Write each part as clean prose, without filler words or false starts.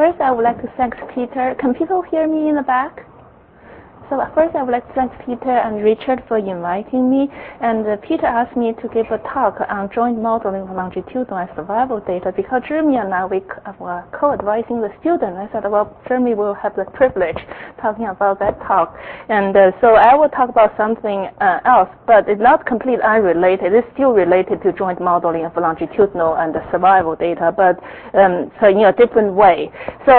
First, I would like to thank Peter. Can people hear me in the back? So first, I would like to thank Peter and Richard for inviting me. And Peter asked me to give a talk on joint modeling of longitudinal and survival data because Jeremy and I were co-advising the student. I said, well, Jeremy will have the privilege talking about that talk. And so I will talk about something else, but it's not completely unrelated. It's still related to joint modeling of longitudinal and survival data, but so in a different way.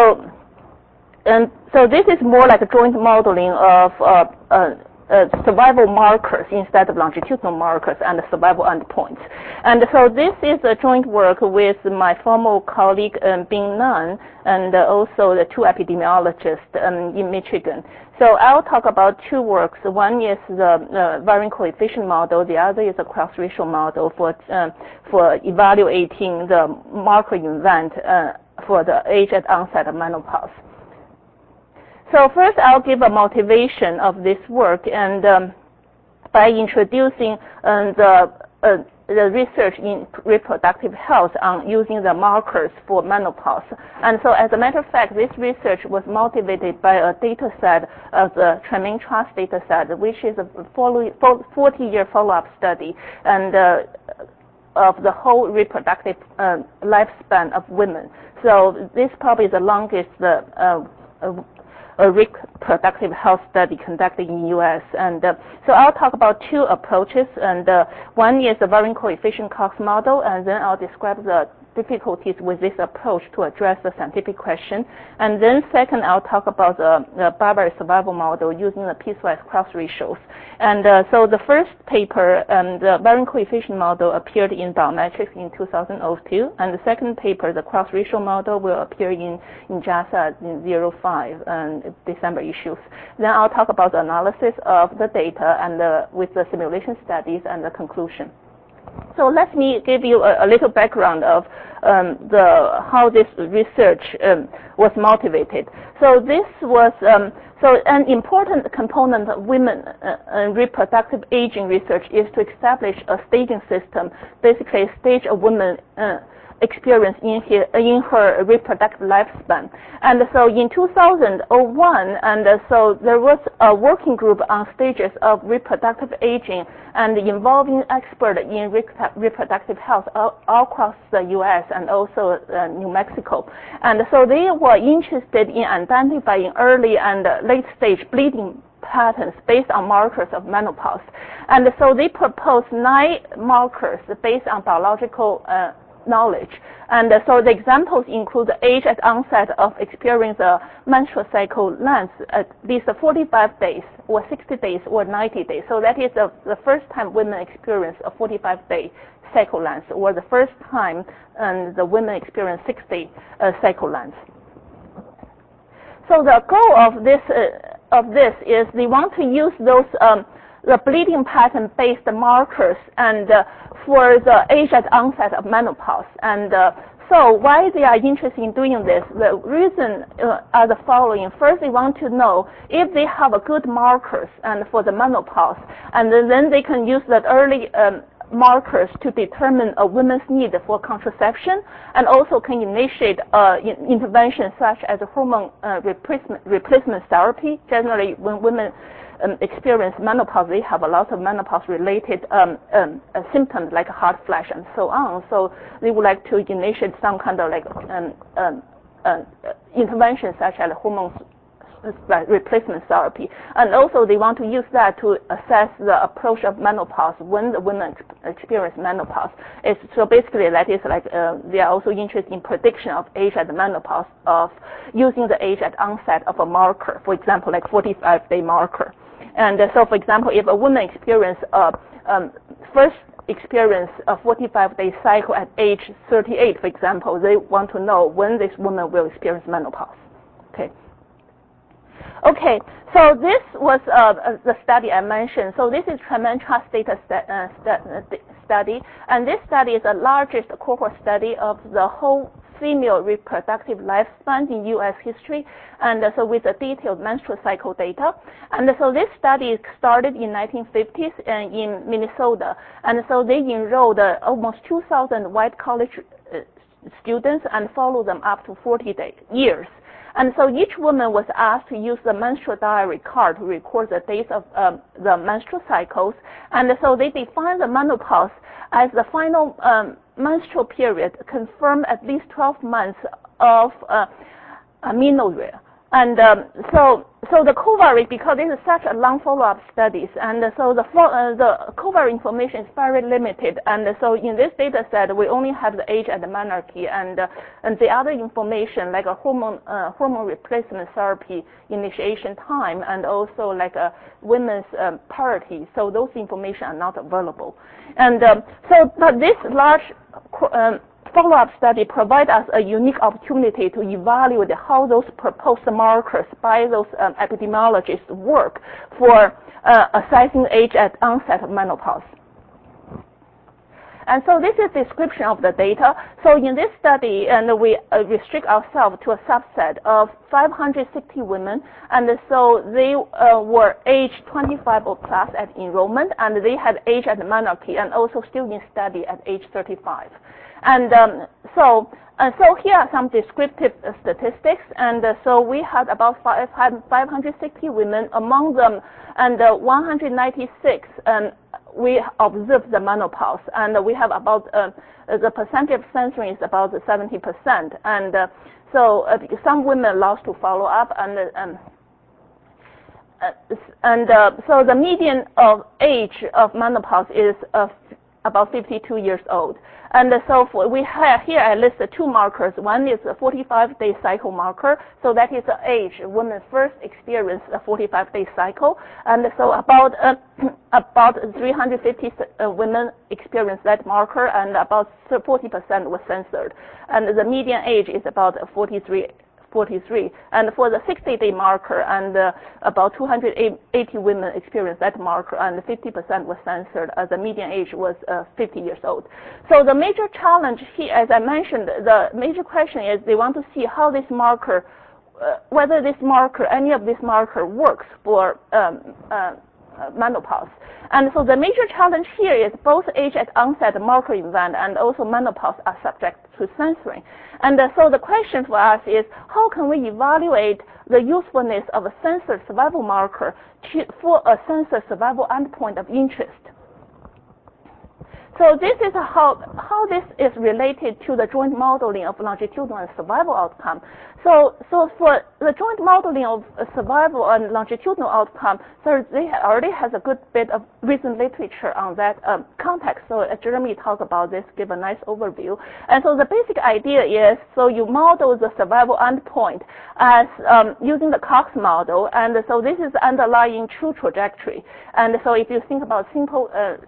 So this is more like a joint modeling of survival markers instead of longitudinal markers and survival endpoints. And so this is a joint work with my former colleague Bing Nan and also the two epidemiologists in Michigan. So I'll talk about two works. One is the varying coefficient model. The other is a cross-racial model for evaluating the marker event for the age at onset of menopause. So first, I'll give a motivation of this work, and by introducing the research in reproductive health on using the markers for menopause. And so, as a matter of fact, this research was motivated by a data set of the Tremaine Trust data set, which is a 40-year follow-up study, and of the whole reproductive lifespan of women. So this probably is the longest a reproductive health study conducted in the U.S. And so I'll talk about two approaches. And one is the varying coefficient Cox model, and then I'll describe the difficulties with this approach to address the scientific question. And then second, I'll talk about the barbary survival model using the piecewise cross ratios. And so the first paper, the varying coefficient model, appeared in Biometrics in 2002, and the second paper, the cross ratio model, will appear in JASA in 05 December issues. Then I'll talk about the analysis of the data and with the simulation studies and the conclusion. So let me give you a little background of how this research was motivated. So this was so an important component of women reproductive aging research is to establish a staging system, basically stage a woman experience in her reproductive lifespan. And so in 2001, and so there was a working group on stages of reproductive aging and involving experts in reproductive health all across the U.S. and also New Mexico. And so they were interested in identifying early and late stage bleeding patterns based on markers of menopause. And so they proposed 9 markers based on biological knowledge. And so the examples include the age at onset of experiencing the menstrual cycle length at least 45 days or 60 days or 90 days. So that is the first time women experience a 45-day cycle length, or the first time the women experience 60 cycle length. So the goal of this is they want to use those the bleeding pattern based markers and for the age at onset of menopause. And so why they are interested in doing this, the reason are the following. First, they want to know if they have a good markers and for the menopause, and then they can use that early markers to determine a woman's need for contraception, and also can initiate interventions such as hormone replacement therapy. Generally, when women experience menopause, they have a lot of menopause-related symptoms like hot flash and so on. So they would like to initiate some kind of like intervention such as hormone replacement therapy. And also they want to use that to assess the approach of menopause when the women experience menopause. So basically that is like they are also interested in prediction of age at menopause of using the age at onset of a marker, for example, like 45-day marker. And so, for example, if a woman first experience a 45-day cycle at age 38, for example, they want to know when this woman will experience menopause. Okay, so this was the study I mentioned. So this is Tremaine Trust data study, and this study is the largest cohort study of the whole female reproductive lifespan in U.S. history, and so with the detailed menstrual cycle data. And so this study started in 1950s and in Minnesota, and so they enrolled almost 2,000 white college students and follow them up to 40 years. And so each woman was asked to use the menstrual diary card to record the days of the menstrual cycles. And so they defined the menopause as the final menstrual period, confirmed at least 12 months of amenorrhea. And so the covariate, because this is such a long follow-up studies, and so the covariate information is very limited. And so in this data set, we only have the age and the menarche, and the other information like a hormone replacement therapy initiation time, and also like a women's parity. So those information are not available. And but this large follow-up study provide us a unique opportunity to evaluate how those proposed markers by those epidemiologists work for assessing age at onset of menopause. And so this is a description of the data. So in this study, and we restrict ourselves to a subset of 560 women, and so they were age 25 or plus at enrollment, and they had age at menarche, and also still in study at age 35. And so here are some descriptive statistics. And so we had about 560 women, among them, and 196 we observed the menopause, and we have about the percentage of censoring is about 70%. And so some women lost to follow up, and so the median of age of menopause is about 52 years old. And so we have here I listed two markers. One is a 45-day cycle marker, so that is the age women first experience a 45-day cycle. And so about 350 women experienced that marker, and about 40% was censored. And the median age is about 43. And for the 60-day marker, and about 280 women experienced that marker, and 50% was censored. The median age was 50 years old. So the major challenge here, as I mentioned, the major question is they want to see how this marker, whether this marker, any of this marker works for menopause. And so the major challenge here is both age at onset marker event and also menopause are subject to censoring. And so the question for us is, how can we evaluate the usefulness of a censored survival marker for a censored survival endpoint of interest? So this is how this is related to the joint modeling of longitudinal and survival outcome. So for the joint modeling of survival and longitudinal outcome, so they already has a good bit of recent literature on that context. So Jeremy talked about this, give a nice overview. And so the basic idea is, so you model the survival endpoint as using the Cox model, and so this is the underlying true trajectory. And so if you think about simple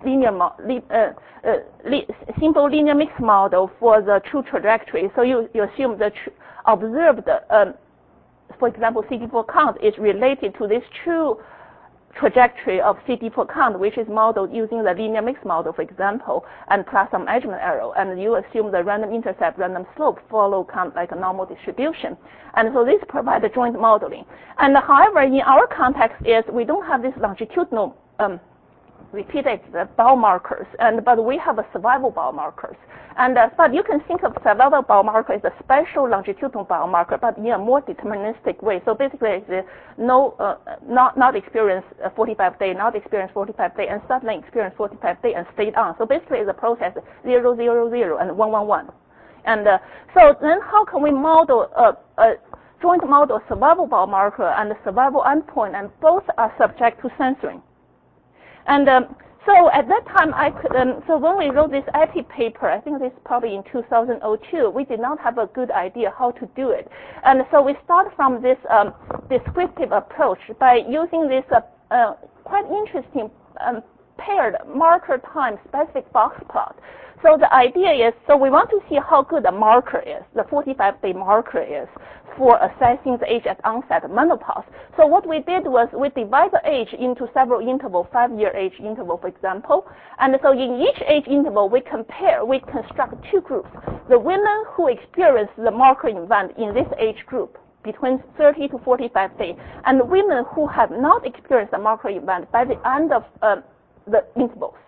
simple linear mixed model for the true trajectory, so you assume the observed, for example, CD4 count is related to this true trajectory of CD4 count, which is modeled using the linear mixed model, for example, and plus some measurement error. And you assume the random intercept, random slope follow count like a normal distribution. And so this provides a joint modeling. And however, in our context is we don't have this longitudinal repeated biomarkers, but we have a survival biomarkers. And but you can think of survival biomarker as a special longitudinal biomarker, but in a more deterministic way. So basically, it's not experience 45 day, not experience 45 day, and suddenly experience 45 day and stayed on. So basically, the process 0, 0, 0, and 1, 1, 1. And so then, how can we model a joint model survival biomarker and the survival endpoint, and both are subject to censoring? And so at that time, so when we wrote this IP paper, I think this is probably in 2002, we did not have a good idea how to do it. And so we start from this descriptive approach by using this quite interesting paired marker time specific box plot. So the idea is, so we want to see how good a marker is, the 45-day marker is, for assessing the age at onset of menopause. So what we did was we divide the age into several intervals, 5-year age interval, for example. And so in each age interval, we construct two groups. The women who experience the marker event in this age group between 30 to 45 days, and the women who have not experienced the marker event by the end of the intervals.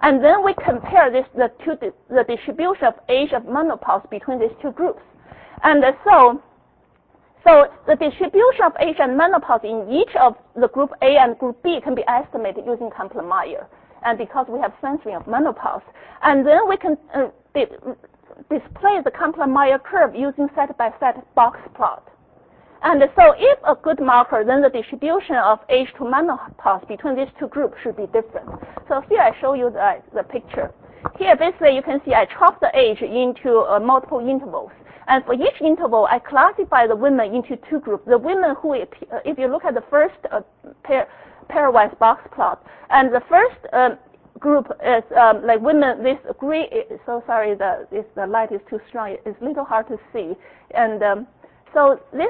And then we compare the distribution of age of menopause between these two groups. And so the distribution of age and menopause in each of the group A and group B can be estimated using Kaplan-Meier. And because we have censoring of menopause. And then we can display the Kaplan-Meier curve using set-by-set box plot. And so if a good marker, then the distribution of age to menopause between these two groups should be different. So here I show you the picture. Here basically you can see I chop the age into multiple intervals. And for each interval, I classify the women into two groups. The women who, if you look at the first pairwise box plot, and the first group is like women, this gray, so sorry, the light is too strong, it's a little hard to see. And so this,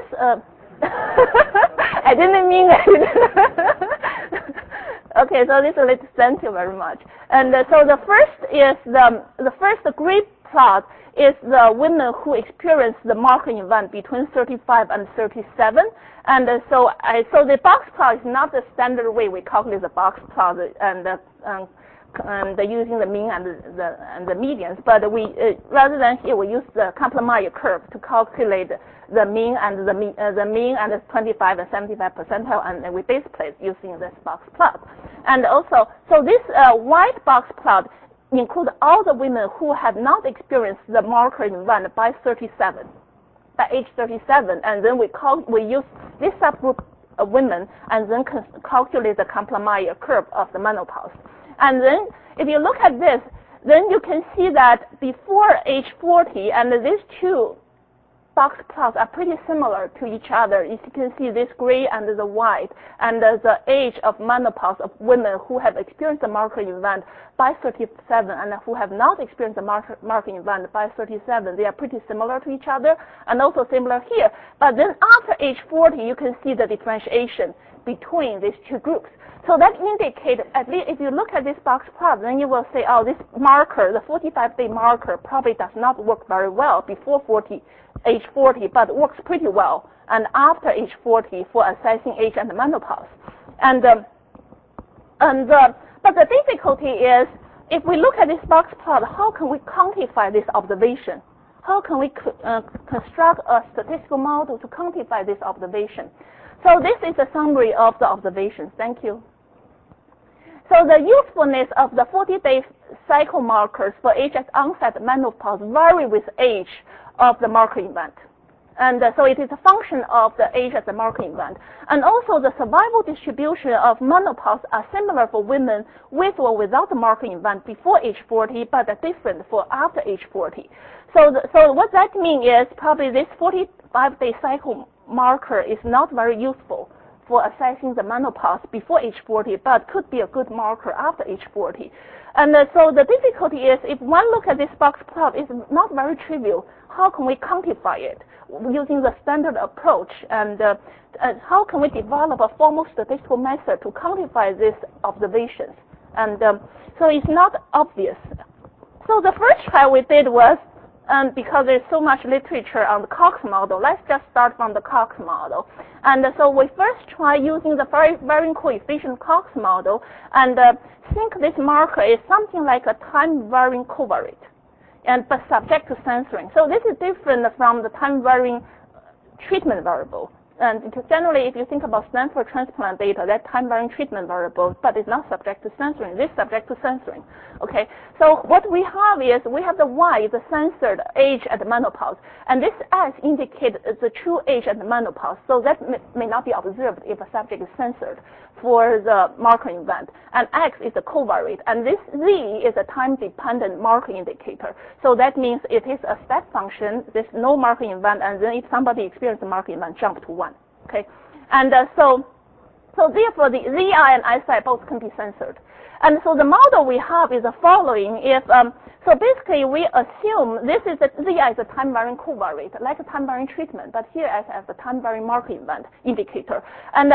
I didn't mean it. Okay, so this is a little, thank you very much. And so the first is the first gray plot is the women who experience the marker event between 35 and 37. And so the box plot is not the standard way we calculate the box plot and using the mean and the medians, but we rather than here we use the Kaplan-Meier curve to calculate the mean and the mean and the 25 and 75 percentile, and we display it using this box plot. And also, so this white box plot includes all the women who have not experienced the marker event by age 37, and then we use this subgroup of women and then calculate the Kaplan-Meier curve of the menopause. And then if you look at this, then you can see that before age 40, and these two box plots are pretty similar to each other. You can see this gray and the white, and the age of menopause of women who have experienced the marker event by 37 and who have not experienced the marker event by 37. They are pretty similar to each other, and also similar here. But then after age 40, you can see the differentiation between these two groups. So that indicates, at least if you look at this box plot, then you will say, oh, this marker, the 45-day marker, probably does not work very well before age 40, but works pretty well, and after age 40 for assessing age and menopause. But the difficulty is, if we look at this box plot, how can we quantify this observation? How can we construct a statistical model to quantify this observation? So this is a summary of the observations. Thank you. So the usefulness of the 40-day cycle markers for age at onset menopause vary with age of the marker event. And so it is a function of the age at the marker event. And also the survival distribution of menopause are similar for women with or without the marker event before age 40, but are different for after age 40. So what that means is probably this 45-day cycle marker is not very useful for assessing the menopause before age 40, but could be a good marker after age 40. And so the difficulty is, if one look at this box plot, it's not very trivial. How can we quantify it using the standard approach? And how can we develop a formal statistical method to quantify these observations? And so it's not obvious. So the first try we did was, because there's so much literature on the Cox model, let's just start from the Cox model. And so we first try using the varying coefficient Cox model, and think this marker is something like a time-varying covariate, but subject to censoring. So this is different from the time-varying treatment variable. And because generally, if you think about Stanford transplant data, that time-varying treatment variable, but it's not subject to censoring. This is subject to censoring. Okay. So what we have is we have the Y, the censored age at menopause, and this S indicates the true age at menopause. So that may not be observed if a subject is censored for the marker event. And X is the covariate, and this Z is a time-dependent marker indicator. So that means it is a step function. There's no marker event, and then if somebody experiences a marker event, jump to 1. Okay, and so therefore the ZI and SI both can be censored. And so the model we have is the following. So basically we assume this is ZI is a time-varying covariate, like a time-varying treatment, but here as a time-varying marker event indicator. And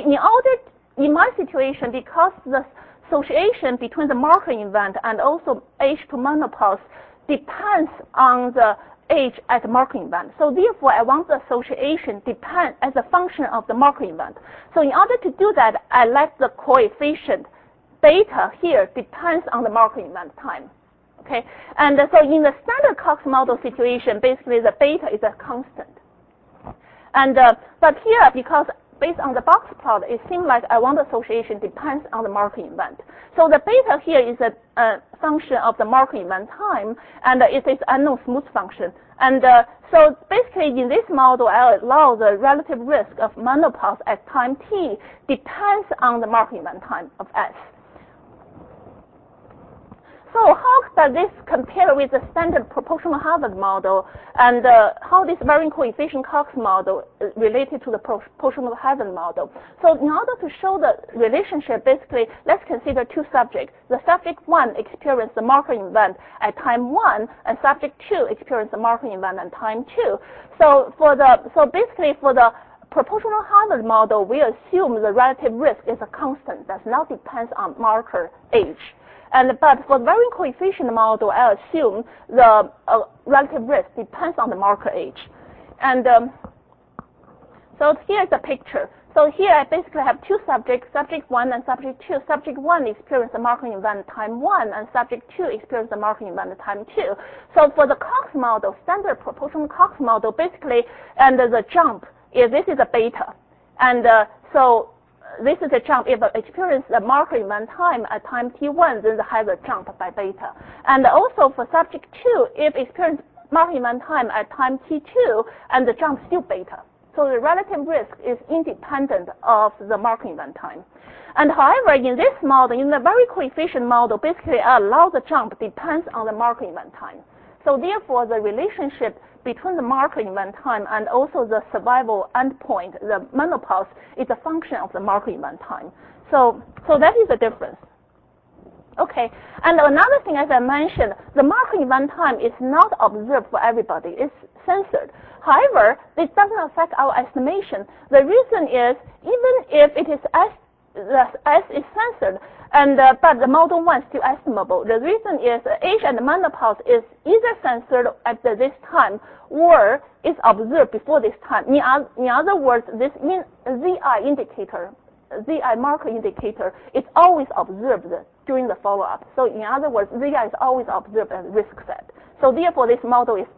in my situation, because the association between the marker event and also age to menopause depends on the age at the marker event. So therefore, I want the association depend as a function of the marker event. So in order to do that, I let the coefficient beta here depends on the marker event time. Okay, and so in the standard Cox model situation, basically the beta is a constant. And but here, because based on the box plot, it seems like I want association depends on the marker event. So the beta here is a function of the marker event time, and it is unknown smooth function. And so basically in this model, I allow the relative risk of menopause at time t depends on the marker event time of S. So how does this compare with the standard proportional Harvard model, and how this varying coefficient Cox model is related to the proportional Harvard model? So in order to show the relationship, basically, let's consider two subjects. The subject 1 experienced the marker event at time 1, and subject 2 experienced the marker event at time 2. So basically for the proportional Harvard model, we assume the relative risk is a constant, does not depend on marker age. But for the varying coefficient model, I assume the relative risk depends on the marker age. And so here's the picture. So here I basically have two subjects, subject 1 and subject 2. Subject 1 experienced the marker event time 1, and subject 2 experienced the marker event time 2. So for the Cox model, standard proportional Cox model, basically, and the jump is this is a beta. And so this is a jump. If experience the marker event time at time t1, then the has a jump by beta. And also for subject 2, if experience marker event time at time t2, and the jump still beta. So the relative risk is independent of the marker event time. And however, in this model, in the varying coefficient model, basically I allow the jump depends on the marker event time. So therefore, the relationship between the marker event time and also the survival endpoint, the menopause, is a function of the marker event time. So that is the difference. Okay, and another thing, as I mentioned, the marker event time is not observed for everybody. It's censored. However, this doesn't affect our estimation. The reason is, even if it is the S is censored, and but the model 1 is still estimable. The reason is age and menopause is either censored at this time or is observed before this time. In other words, this ZI indicator, ZI marker indicator, is always observed during the follow-up. So in other words, ZI is always observed as risk set. So therefore, this model is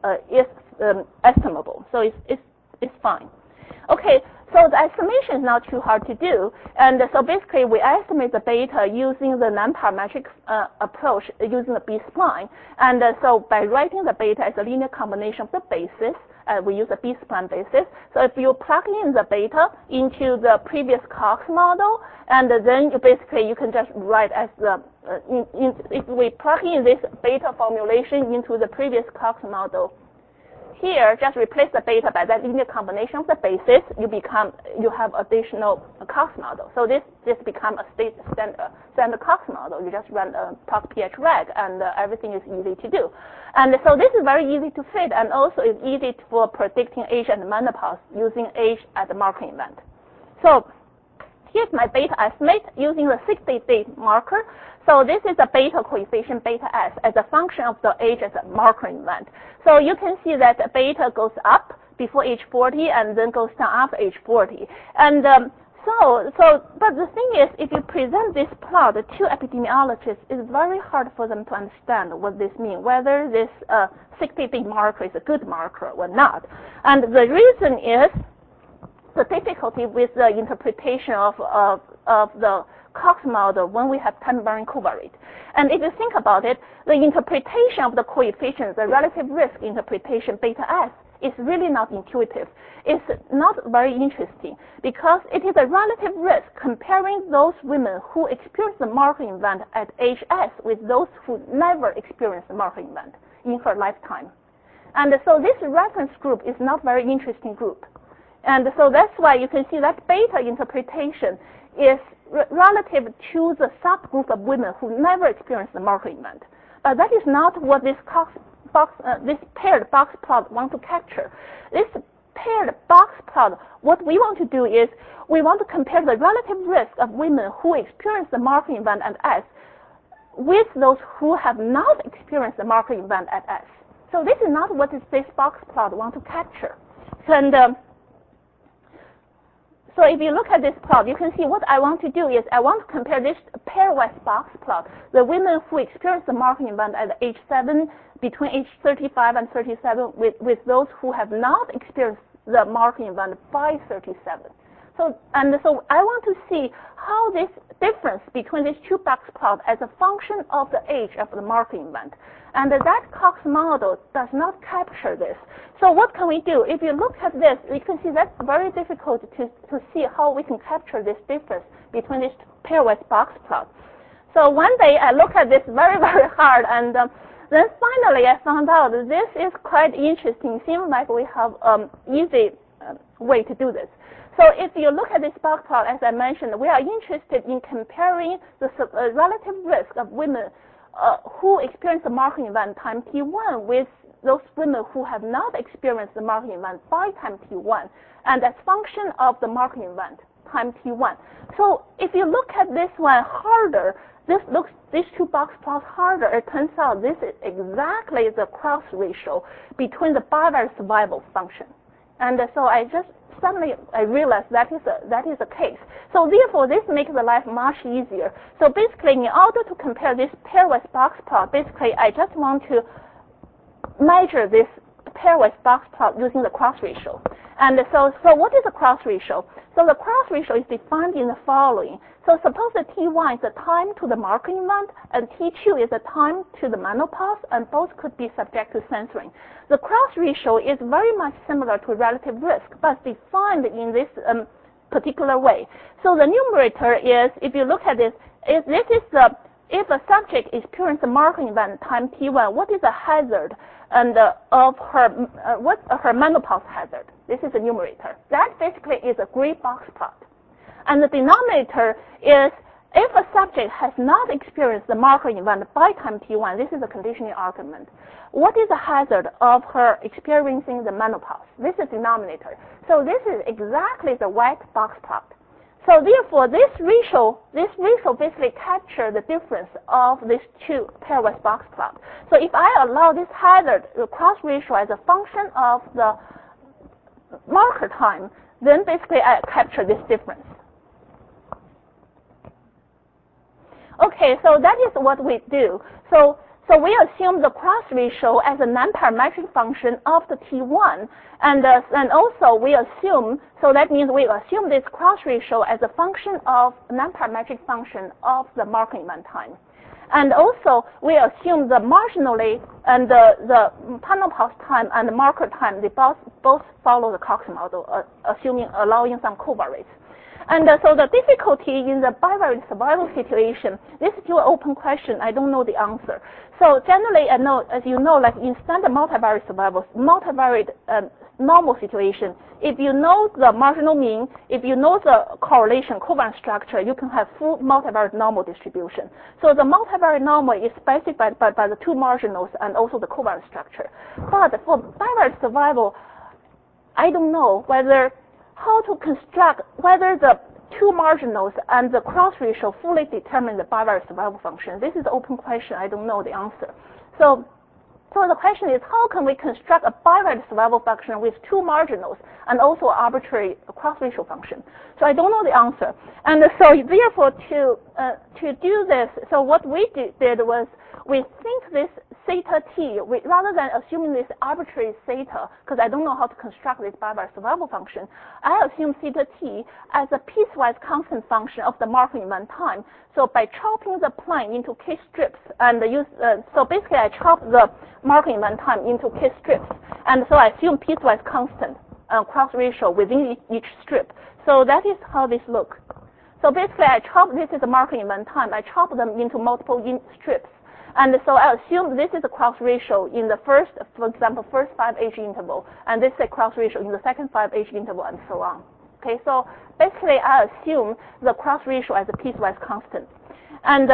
estimable. So it's fine. Okay. So the estimation is not too hard to do, and so basically we estimate the beta using the non-parametric approach using the B-spline, and so by writing the beta as a linear combination of the basis, we use a B-spline basis. So if you plug in the beta into the previous Cox model, and then you can just write as the if we plug in this beta formulation into the previous Cox model. Here, just replace the beta by that linear combination of the basis. You have additional Cox model. So this become a standard Cox model. You just run a PROC-PH-REG, and everything is easy to do. And so this is very easy to fit, and also it's easy for predicting age and menopause using age as a marker event. So here's my beta estimate using the 60-day marker. So this is a beta coefficient beta S as a function of the age as a marker event. So you can see that the beta goes up before age 40 and then goes down after age 40. And but the thing is, if you present this plot to epidemiologists, it's very hard for them to understand what this means, whether this 60-day marker is a good marker or not. And the reason is the difficulty with the interpretation of the Cox model when we have time-varying covariate. And if you think about it, the interpretation of the coefficients, the relative risk interpretation beta S, is really not intuitive. It's not very interesting because it is a relative risk comparing those women who experience the marker event at age S with those who never experienced the marker event in her lifetime. And so this reference group is not very interesting group. And so that's why you can see that beta interpretation is relative to the subgroup of women who never experienced the marker event. But that is not what this paired box plot wants to capture. This paired box plot, what we want to do is we want to compare the relative risk of women who experience the marker event at S with those who have not experienced the marker event at S. So this is not what this box plot wants to capture. And So if you look at this plot, you can see what I want to do is I want to compare this pairwise box plot, the women who experienced the marking event at age 7, between age 35 and 37, with those who have not experienced the marking event by 37. So I want to see how this difference between these two box plots as a function of the age of the marking event. And that Cox model does not capture this. So what can we do? If you look at this, you can see that's very difficult to see how we can capture this difference between these pairwise box plots. So one day I looked at this very, very hard, and then finally I found out that this is quite interesting. Seems like we have easy way to do this. So if you look at this box plot, as I mentioned, we are interested in comparing the relative risk of women who experience the marking event time T1 with those women who have not experienced the marking event by time T1, and as function of the marking event time T1. So if you look at this one harder, these two box plots harder, it turns out this is exactly the cross ratio between the bivariate survival function. And so suddenly I realized that is the case. So therefore, this makes the life much easier. So basically, in order to compare this pairwise box plot, basically I just want to measure this pairwise box plot using the cross ratio. And so what is the cross ratio? So the cross ratio is defined in the following. So suppose that T1 is the time to the marking event and T2 is the time to the menopause, and both could be subject to censoring. The cross ratio is very much similar to relative risk, but defined in this particular way. So the numerator is, if you look at this, if a subject experiences a marking event time T1, what is the hazard and of her menopause hazard? This is the numerator. That basically is a gray box plot. And the denominator is if a subject has not experienced the marking event by time T1, this is a conditioning argument. What is the hazard of her experiencing the menopause? This is denominator. So this is exactly the white box plot. So therefore, this ratio basically captures the difference of these two pairwise box plots. So if I allow this hazard, the cross ratio, as a function of the marker time, then basically I capture this difference. Okay, so that is what we do. So we assume the cross ratio as a non-parametric function of the T1, and also we assume, so that means we assume this cross ratio as a function of a non-parametric function of the marking event time. And also we assume the marginally and the menopause time and the marker time, they both follow the Cox model, allowing some covariates. And so the difficulty in the bivariate survival situation, this is still an open question. I don't know the answer. So generally, as you know, like in standard multivariate survival, multivariate normal situation, if you know the marginal mean, if you know the correlation covariance structure, you can have full multivariate normal distribution. So the multivariate normal is specified by the two marginals and also the covariance structure. But for bivariate survival, I don't know how to construct whether the two marginals and the cross ratio fully determine the bivariate survival function. This is an open question. I don't know the answer. So the question is, how can we construct a bivariate survival function with two marginals and also arbitrary cross ratio function? So I don't know the answer. And so therefore, to do this, so what we did was we think this theta t, rather than assuming this arbitrary theta, because I don't know how to construct this bivariate survival function, I assume theta t as a piecewise constant function of the marking event time. So by chopping the plane into k strips and so basically I chop the marking event time into k strips, and so I assume piecewise constant cross ratio within each strip. So that is how this looks. So basically this is the marking event time. I chop them into multiple strips. And so I assume this is a cross ratio in the first, for example, first 5-age interval, and this is a cross ratio in the second 5-age interval, and so on. Okay, so basically I assume the cross ratio as a piecewise constant. And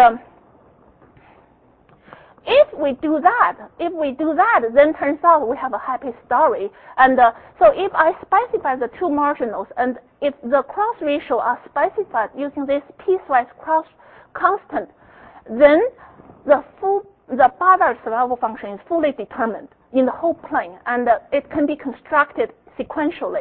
if we do that, then turns out we have a happy story. And so if I specify the two marginals, and if the cross ratio are specified using this piecewise cross constant, then the bivariate survival function is fully determined in the whole plane, and it can be constructed sequentially.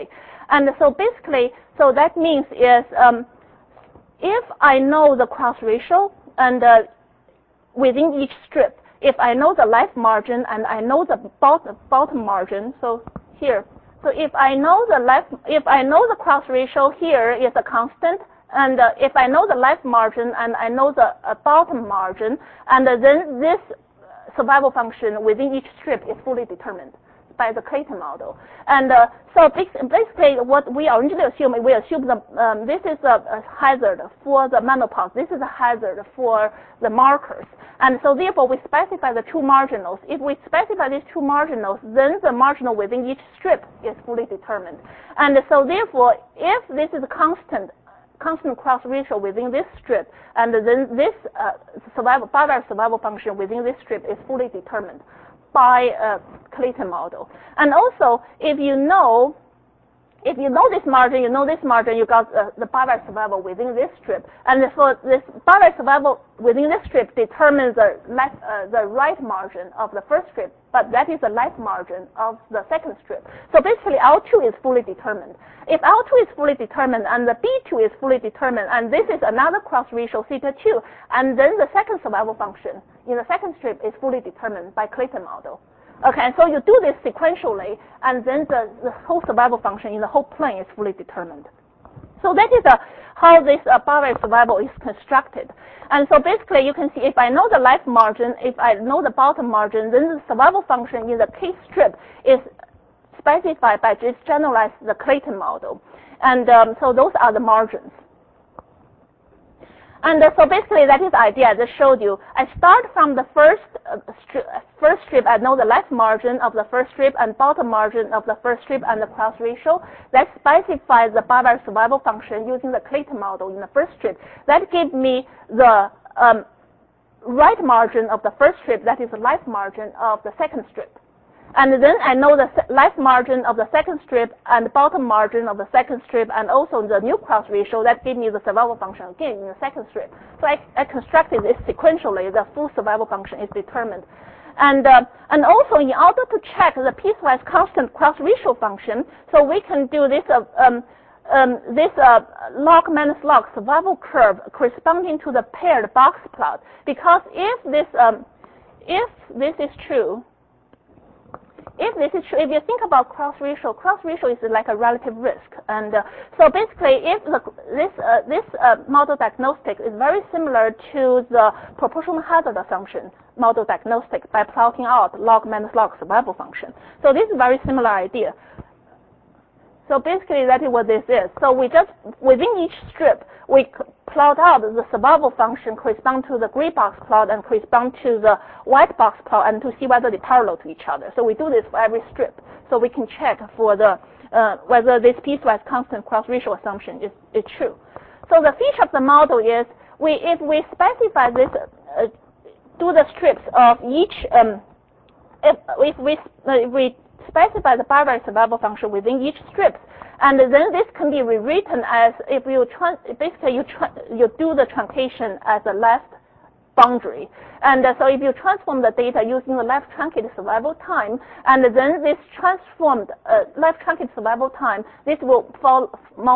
And so basically, so that means is if I know the cross ratio and within each strip, if I know the left margin and I know the bottom margin, so here, so if I know the cross ratio here is a constant, and if I know the left margin and I know the bottom margin, and then this survival function within each strip is fully determined by the Clayton model. And so basically what we originally assume, this is a hazard for the menopause. This is a hazard for the markers. And so therefore we specify the two marginals. If we specify these two marginals, then the marginal within each strip is fully determined. And so therefore, if this is a constant cross ratio within this strip, and then this Barbell survival function within this strip is fully determined by Clayton model. And also, if you know this margin, you got the Barbell survival within this strip. And so this Barbell survival within this strip determines the right margin of the first strip, but that is the left margin of the second strip. So basically, L2 is fully determined. If L2 is fully determined and the B2 is fully determined, and this is another cross ratio theta 2, and then the second survival function in the second strip is fully determined by Clayton model. Okay, so you do this sequentially, and then the whole survival function in the whole plane is fully determined. So that is how this Barbell survival is constructed. And so basically, you can see if I know the left margin, if I know the bottom margin, then the survival function in the K strip is specified by just generalize the Clayton model. And so those are the margins. And so basically, that is the idea I just showed you. I start from the first strip. I know the left margin of the first strip and bottom margin of the first strip and the cross ratio. That specifies the Barbell survival function using the Clayton model in the first strip. That gives me the right margin of the first strip. That is the left margin of the second strip. And then I know the left margin of the second strip and the bottom margin of the second strip, and also the new cross ratio. That gives me the survival function again in the second strip. So I constructed this sequentially. The full survival function is determined. And also, in order to check the piecewise constant cross ratio function, so we can do this log minus log survival curve corresponding to the paired box plot. Because if this is true, if you think about cross ratio is like a relative risk. And so basically, if this model diagnostic is very similar to the proportional hazard assumption model diagnostic by plotting out log minus log survival function. So this is a very similar idea. So basically, that is what this is. So we just, within each strip, we plot out the survival function correspond to the gray box plot and correspond to the white box plot, and to see whether they parallel to each other. So we do this for every strip. So we can check for the whether this piecewise constant cross ratio assumption is true. So the feature of the model is, if we specify this, do the strips of each, if we specify the Barbell survival function within each strip, and then this can be rewritten as if you you do the truncation as a left boundary. And so if you transform the data using the left truncated survival time, and then this transformed left truncated survival time, this will follow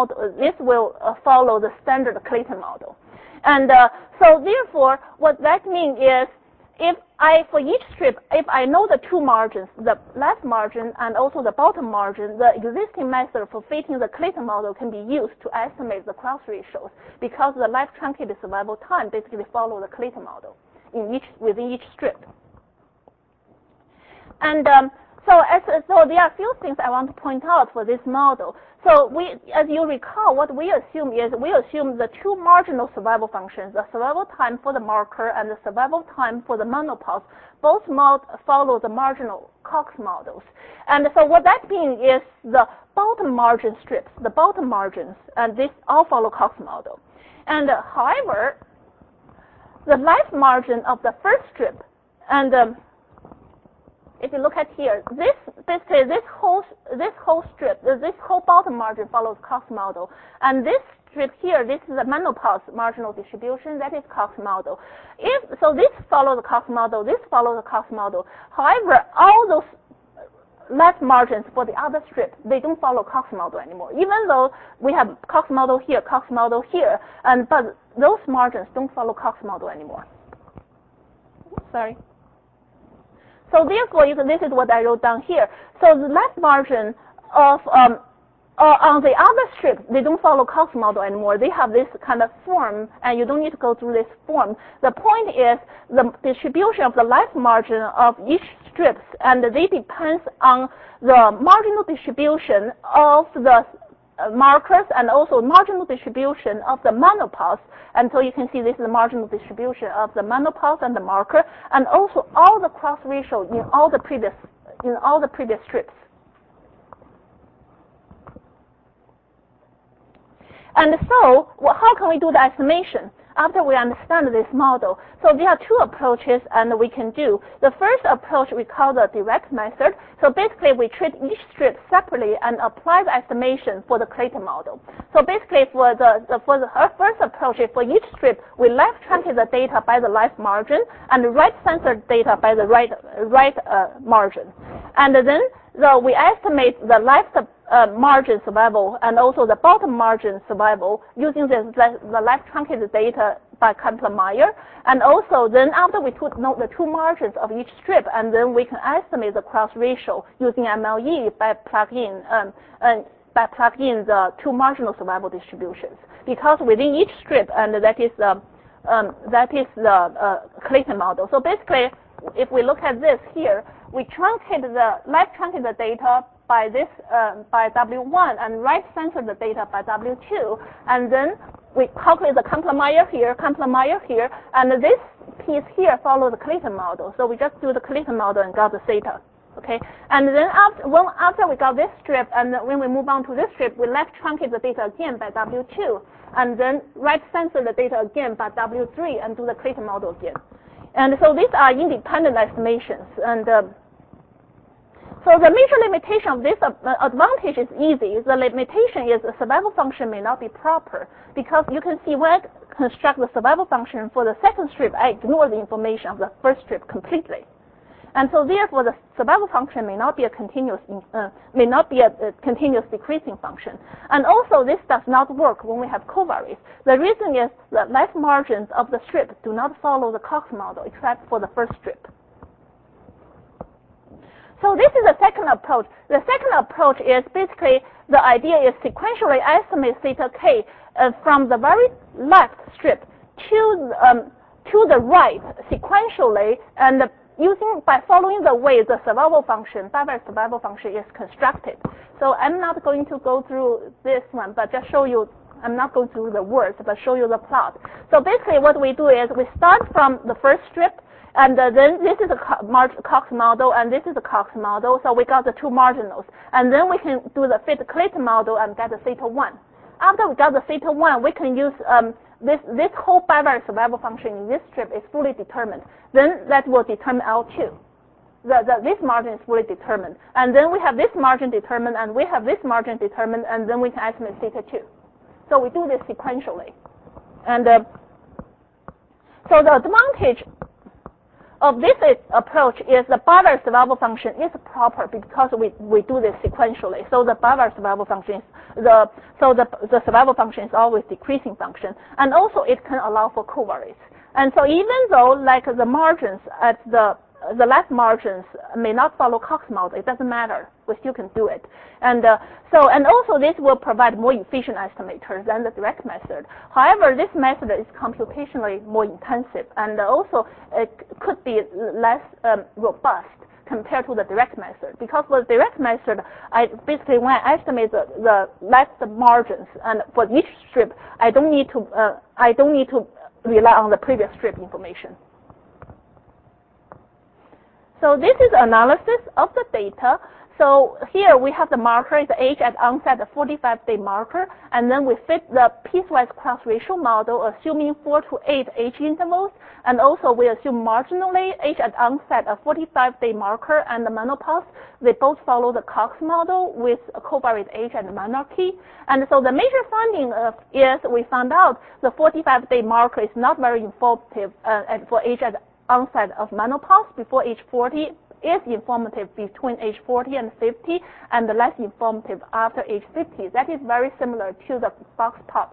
the standard Clayton model. And so therefore, what that means is, for each strip, if I know the two margins, the left margin and also the bottom margin, the existing method for fitting the Clayton model can be used to estimate the cross ratios, because the left truncated survival time basically follow the Clayton model within each strip. And so there are a few things I want to point out for this model. So as you recall, what we assume is, we assume the two marginal survival functions, the survival time for the marker and the survival time for the menopause, both follow the marginal Cox models. And so what that means is the bottom margin strips, the bottom margins, and this all follow Cox model. And however, the left margin of the first strip, and if you look at here, this whole strip, this whole bottom margin follows Cox model, and this strip here, this is a menopause marginal distribution, that is Cox model. So this follows the Cox model, this follows the Cox model. However, all those life margins for the other strip, they don't follow Cox model anymore. Even though we have Cox model here, but those margins don't follow Cox model anymore. Sorry. So therefore, this is what I wrote down here. So the life margin of on the other strip, they don't follow Cox model anymore. They have this kind of form, and you don't need to go through this form. The point is the distribution of the life margin of each strips, and they depends on the marginal distribution of the markers and also marginal distribution of the monopause. And so you can see this is the marginal distribution of the monopause and the marker, and also all the cross ratio in all the previous strips. And so, how can we do the estimation after we understand this model? So there are two approaches and we can do. The first approach we call the direct method. So basically we treat each strip separately and apply the estimation for the Clayton model. So basically for the first approach, for each strip, we left truncate the data by the life margin and right censor data by the right margin. And then we estimate the life margin survival and also the bottom margin survival using the life truncated data by Kaplan-Meier. And also then after we know the two margins of each strip, and then we can estimate the cross ratio using MLE by plugging in the two marginal survival distributions. Because within each strip, and that is the Clayton model. So basically, if we look at this here, we truncate the life truncate the data by this by W1 and right censor the data by W2, and then we calculate the Kaplan-Meier here, and this piece here follows the Clayton model. So we just do the Clayton model and got the theta. Okay, and then after we got this strip, and when we move on to this strip, we left truncate the data again by W2, and then right censor the data again by W3 and do the Clayton model again. And so these are independent estimations. And so the major limitation of this advantage is easy. The limitation is the survival function may not be proper, because you can see when I construct the survival function for the second strip, I ignore the information of the first strip completely. And so therefore the survival function may not be a continuous decreasing function. And also this does not work when we have covariates. The reason is that life margins of the strip do not follow the Cox model except for the first strip. So this is the second approach. The second approach is basically the idea is sequentially estimate theta k from the very left strip to the right sequentially, and by following the way the survival function, Bayes survival function is constructed. So I'm not going to go through this one, but just show you. I'm not going through the words, but show you the plot. So basically what we do is we start from the first strip, and then this is a Cox model, and this is a Cox model, so we got the two marginals. And then we can do the fit Clayton model and get the theta 1. After we got the theta 1, we can use this whole Bayes survival function in this strip is fully determined. Then that will determine L2. This margin is fully determined. And then we have this margin determined, and we have this margin determined, and then we can estimate theta 2. So we do this sequentially. And so the advantage of this approach is the Bayes survival function is proper because we do this sequentially. So the Bayes survival function is the survival function is always decreasing function, and also it can allow for covariates. And so even though like the margins at the left margins may not follow Cox model, it doesn't matter. We still can do it. And also this will provide more efficient estimators than the direct method. However, this method is computationally more intensive, and also it could be less robust compared to the direct method. Because for the direct method, basically when I estimate the left margins and for each strip, I don't need to rely on the previous strip information. So this is analysis of the data. So here we have the marker, the age at onset, a 45-day marker, and then we fit the piecewise cross ratio model, assuming 4 to 8 age intervals, and also we assume marginally age at onset, a 45-day marker, and the menopause. They both follow the Cox model with a covariate age and monarchy. And so the major finding is we found out the 45-day marker is not very informative for age at onset of menopause before age 40, is informative between age 40 and 50 and less informative after age 50. That is very similar to the box plot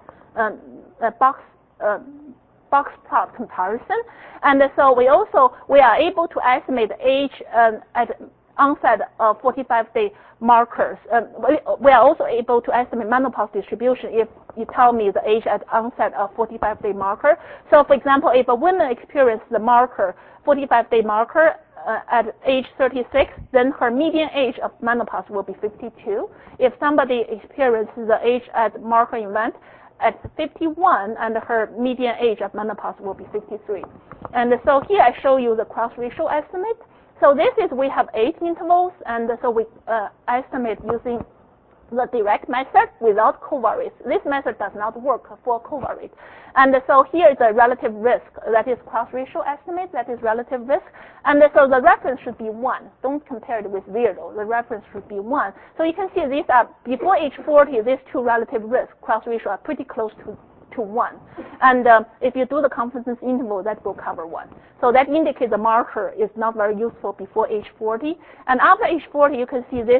comparison. And so we are able to estimate age at onset of 45-day markers. We are also able to estimate menopause distribution if you tell me the age at onset of 45-day marker. So for example, if a woman experiences the marker, 45-day marker at age 36, then her median age of menopause will be 52. If somebody experiences the age at marker event at 51, and her median age of menopause will be 53. And so here I show you the cross-ratio estimate. So this is, we have 8 intervals, and so we estimate using the direct method without covariates. This method does not work for covariates. And so here is a relative risk, that is cross-ratio estimate, that is relative risk. And so the reference should be 1. Don't compare it with 0. The reference should be 1. So you can see these are, before age 40, these two relative risk cross-ratio are pretty close to 1. And if you do the confidence interval, that will cover 1. So that indicates the marker is not very useful before age 40. And after age 40, you can see this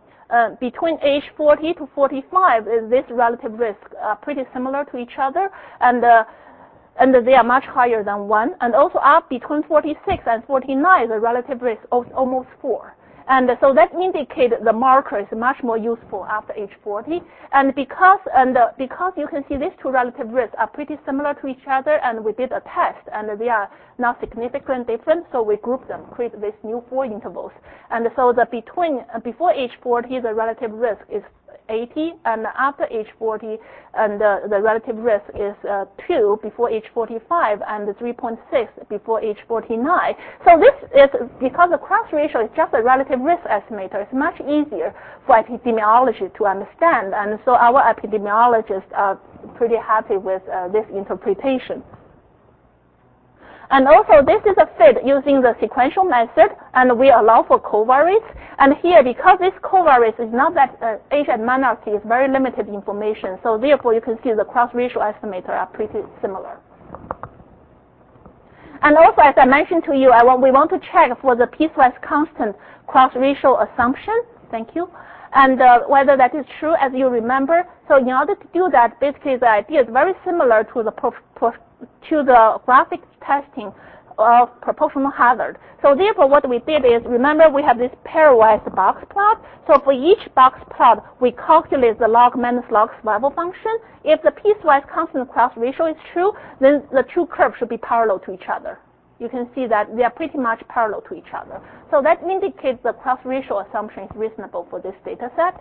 between age 40 to 45, this relative risk are pretty similar to each other, and they are much higher than 1. And also up between 46 and 49, the relative risk is almost 4. And so that indicates the marker is much more useful after age 40. And because you can see these two relative risks are pretty similar to each other, and we did a test, and they are not significantly different, so we grouped them, create these new 4 intervals. And so before age 40, the relative risk is 80, and after age 40, and the relative risk is 2 before age 45, and 3.6 before age 49. So this is, because the cross ratio is just a relative risk estimator, it's much easier for epidemiology to understand, and so our epidemiologists are pretty happy with this interpretation. And also, this is a fit using the sequential method, and we allow for covariates. And here, because this covariates is not that age at menarche is very limited information, so therefore you can see the cross-ratio estimator are pretty similar. And also, as I mentioned to you, we want to check for the piecewise constant cross-ratio assumption. Thank you. And whether that is true, as you remember. So in order to do that, basically the idea is very similar to the graphic testing of proportional hazard. So therefore what we did is, remember we have this pairwise box plot. So for each box plot, we calculate the log minus log survival function. If the piecewise constant cross ratio is true, then the two curves should be parallel to each other. You can see that they are pretty much parallel to each other. So that indicates the cross ratio assumption is reasonable for this data set.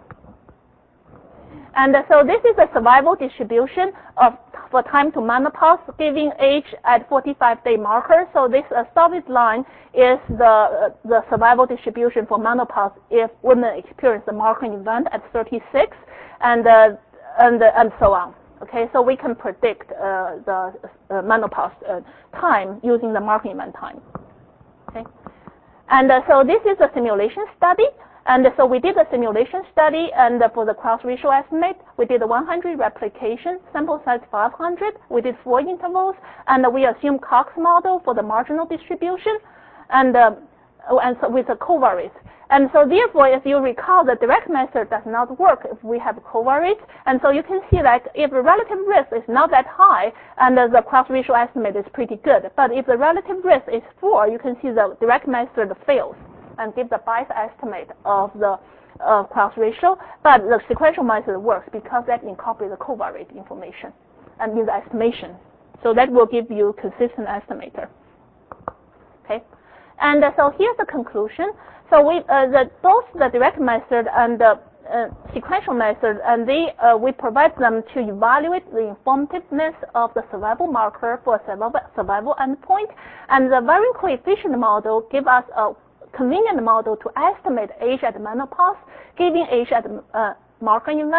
And so this is a survival distribution for time to menopause, giving age at 45-day marker. So this solid line is the survival distribution for menopause if women experience the marker event at 36, and so on. Okay, so we can predict the menopause time using the marker event time. Okay, and so this is a simulation study. And so we did a simulation study, and for the cross-ratio estimate, we did 100 replication, sample size 500. We did 4 intervals, and we assumed Cox model for the marginal distribution, and so with the covariates. And so therefore, if you recall, the direct method does not work if we have covariates. And so you can see that if the relative risk is not that high, and the cross-ratio estimate is pretty good. But if the relative risk is 4, you can see the direct method fails and gives a bias estimate of the cross ratio, but the sequential method works because that incorporates the covariate information and in the estimation. So that will give you consistent estimator. Okay, and so here's the conclusion. So both the direct method and the sequential method, and we provide them to evaluate the informativeness of the survival marker for survival endpoint, and the varying coefficient model give us a convenient model to estimate age at menopause, giving age at marker event.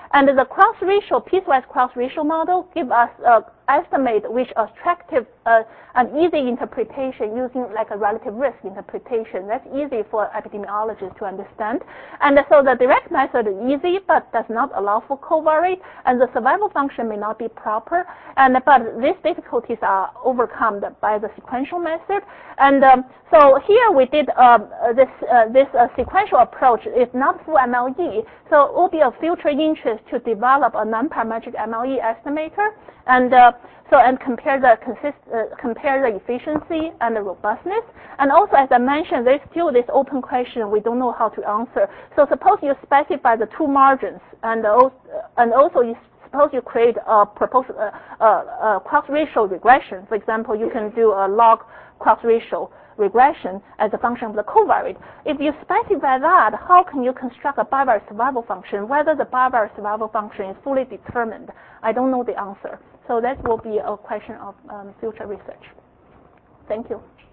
And the cross ratio, piecewise cross ratio model, give us estimate which attractive an easy interpretation using like a relative risk interpretation. That's easy for epidemiologists to understand. And so the direct method is easy, but does not allow for covariate, and the survival function may not be proper. But these difficulties are overcome by the sequential method. And so here we did this sequential approach. It's not full MLE, so it will be of future interest to develop a non-parametric MLE estimator, and compare the efficiency and the robustness. And also, as I mentioned, there's still this open question we don't know how to answer. So suppose you specify the two margins, and also suppose you create a cross ratio regression. For example, you can do a log cross ratio regression as a function of the covariate. If you specify that, how can you construct a bivariate survival function? Whether the bivariate survival function is fully determined, I don't know the answer. So that will be a question of future research. Thank you.